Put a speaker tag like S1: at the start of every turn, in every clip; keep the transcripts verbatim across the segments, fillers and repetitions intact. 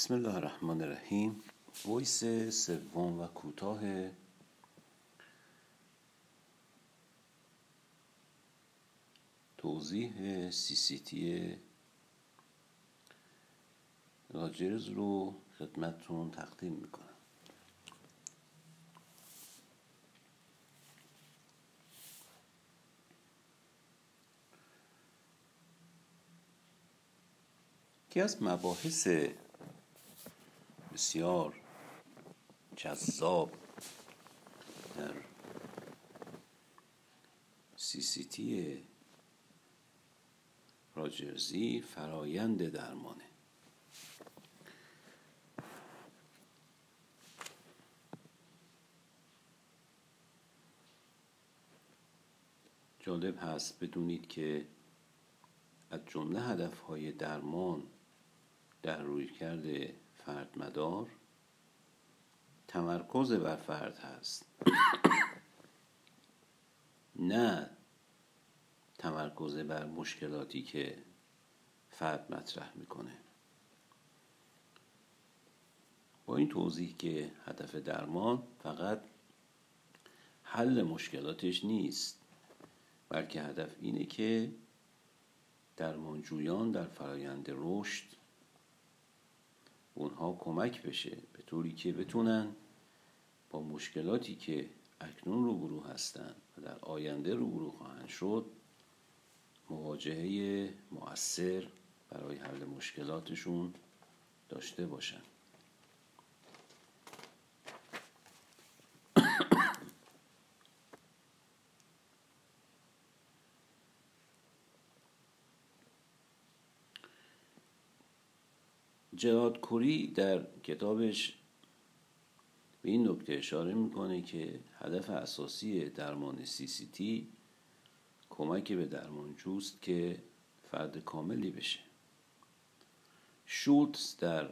S1: بسم الله الرحمن الرحیم. وایس سوم و کوتاه توضیح سی سی تی راجرز رو خدمتتون تقدیم میکنم. یکی از مباحث بسیار جذاب در سی سی تی راجرزی فرایند درمانه. جالب هست بدونید که از جمله هدفهای درمان در رویکرد فردمدار تمرکز بر فرد هست، نه تمرکز بر مشکلاتی که فرد مطرح میکنه. با این توضیح که هدف درمان فقط حل مشکلاتش نیست، بلکه هدف اینه که درمانجویان در فرایند رشد اونها کمک بشه به طوری که بتونن با مشکلاتی که اکنون روبرو هستن و در آینده روبرو خواهند شد مواجهه مؤثر برای حل مشکلاتشون داشته باشن. جراد کوری در کتابش به این نکته اشاره میکنه که هدف اساسی درمان سی سی تی کمک به درمانجوست که فرد کاملی بشه. شولتز در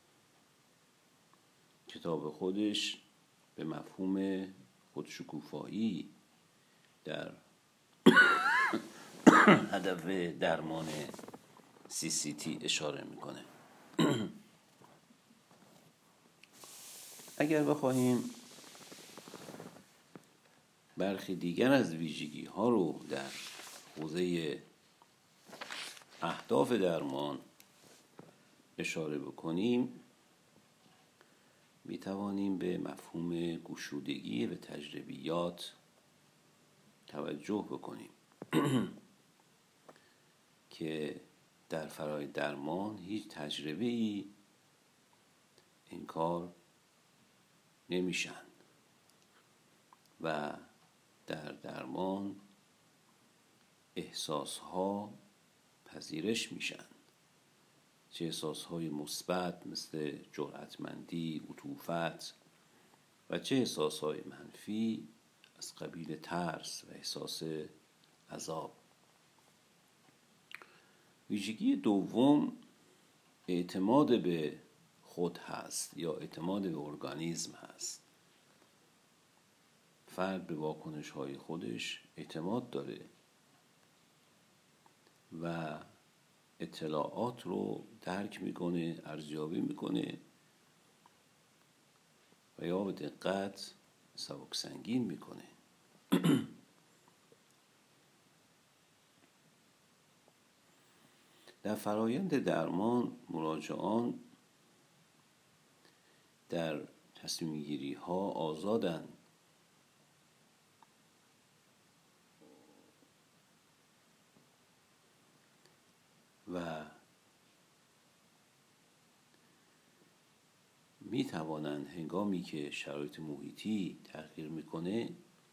S1: کتاب خودش به مفهوم خودشکوفایی در هدف درمان سی سی تی اشاره میکنه. اگر بخواهیم برخی دیگر از ویژگی ها رو در حوزه اهداف درمان اشاره بکنیم، می توانیم به مفهوم گشودگی به تجربیات توجه بکنیم که در فرایند درمان هیچ تجربه‌ای انکار نمیشن و در درمان احساسها پذیرش میشن، چه احساسهای مثبت مثل جرأتمندی، عطوفت و چه احساسهای منفی از قبیل ترس و احساس عذاب. ویژگی دوم اعتماد به خود هست یا اعتماد به ارگانیسم هست. فرد به واکنش های خودش اعتماد داره و اطلاعات رو درک میکنه، ارزیابی میکنه و یا به دقت سبک سنگین میکنه. در فرایند درمان مراجعان در تصمیم گیری ها آزادن و می توانند هنگامی که شرایط محیطی تغییر میکنه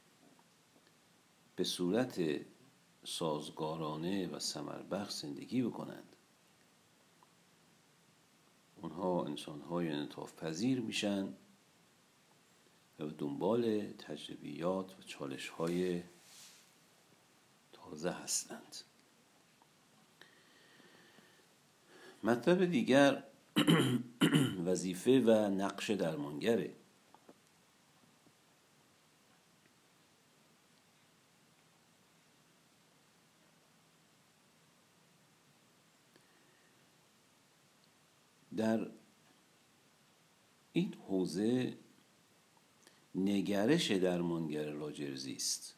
S1: به صورت سازگارانه و ثمربخش زندگی بکنند. اونها انسان‌های انعطاف پذیر میشن و به دنبال تجربیات و چالش‌های تازه هستند. مطلب دیگر وظیفه و نقش درمانگره. در این حوزه نگرش درمانگر راجرزی است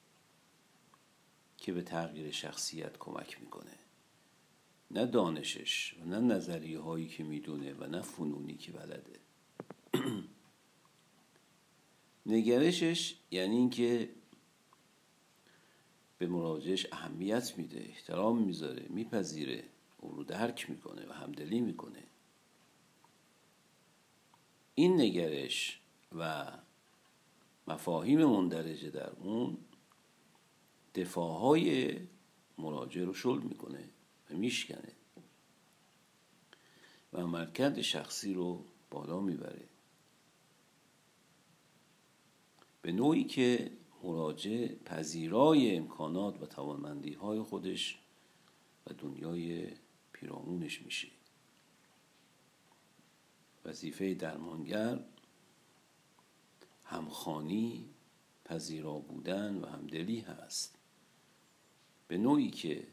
S1: که به تغییر شخصیت کمک میکنه، نه دانشش و نه نظریه هایی که میدونه و نه فنونی که بلده. نگرشش یعنی این که به مراجعش اهمیت میده، احترام میذاره، میپذیره، او رو درک میکنه و همدلی میکنه. این نگرش و مفاهیم مندرجه در اون دفاعهای مراجع رو شل میکنه و میشکنه و عملکرد شخصی رو بالا میبره به نوعی که مراجع پذیرای امکانات و توانمندی های خودش و دنیای پیرامونش میشه. وظیفه درمانگر همخوانی، پذیرا بودن و همدلی هست، به نوعی که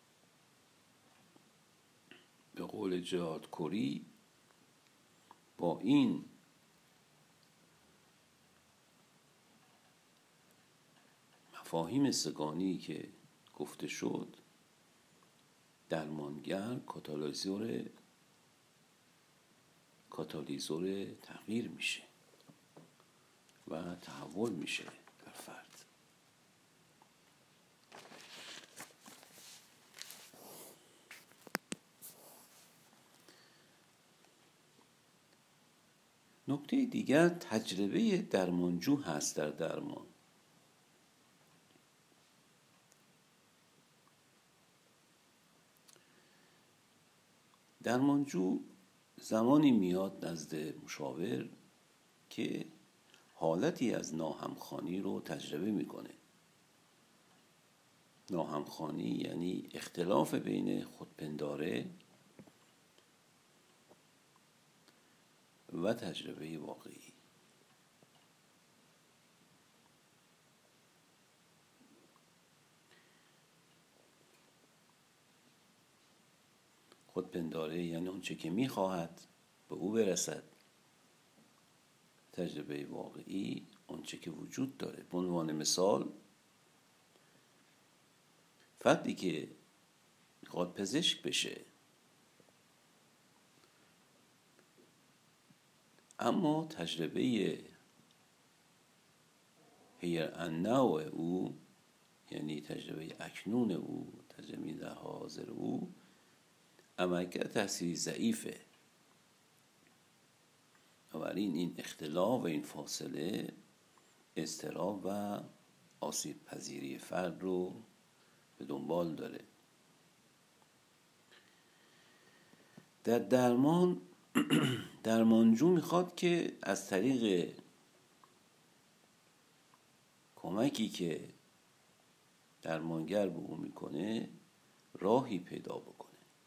S1: به قول جرارد کوری با این مفاهیم سگانی که گفته شد، درمانگر کاتالیزور کاتالیزور تغییر میشه و تحول میشه در فرد. نکته دیگر تجربه درمانجو هست در درمان. درمانجو زمانی میاد نزد مشاور که حالتی از ناهمخوانی رو تجربه میکنه. ناهمخوانی یعنی اختلاف بین خودپنداره و تجربه واقعی. خودپنداره یعنی اونچه که میخواهد به او برسد. تجربه واقعی اونچه که وجود داره. به عنوان مثال، فردی که میخواد پزشک بشه اما تجربه هیر انناو او، یعنی تجربه اکنون او، تجربه در حاضر او، عملکرد تحصیلی ضعیفه. بنابراین این اختلاف و این فاصله اضطراب و آسیب پذیری فرد رو به دنبال داره. در درمان درمانجو میخواد که از طریق کمکی که درمانگر به او میکنه راهی پیدا بکنه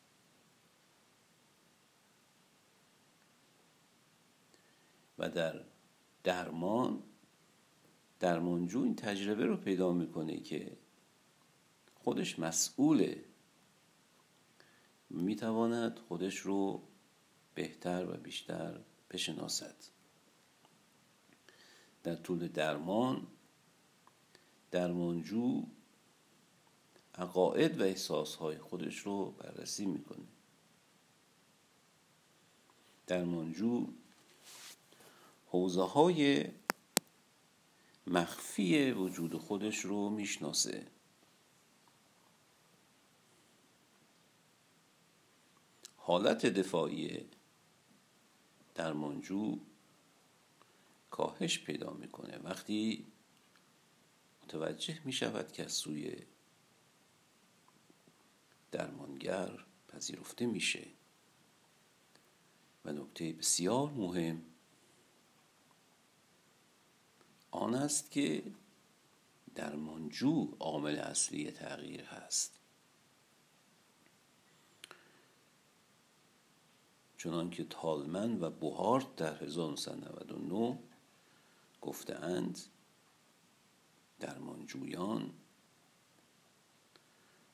S1: و در درمان درمانجو این تجربه رو پیدا میکنه که خودش مسئوله، میتواند خودش رو بهتر و بیشتر بشناسد. در طول درمان درمانجو عقاید و احساسهای خودش رو بررسی میکنه. درمانجو حوزه های مخفی وجود خودش رو میشناسه. حالت دفاعی درمانجو کاهش پیدا میکنه وقتی متوجه میشود که از سوی درمانگر پذیرفته میشه. و نکته بسیار مهم آن است که درمانجو عامل اصلی تغییر هست. چنانکه تالمن و بوهارت در هزار و نهصد و نود و نه گفته‌اند، درمانجویان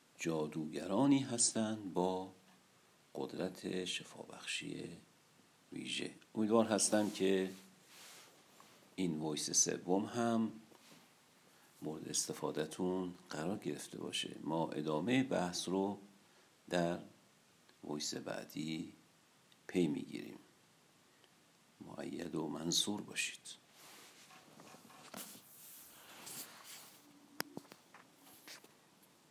S1: جادوگرانی هستند با قدرت شفابخشی ویژه. امیدوار هستم که این وایس سوم هم مورد استفادهتون قرار گرفته باشه. ما ادامه بحث رو در وایس بعدی پی میگیریم. مؤید و منصور باشید.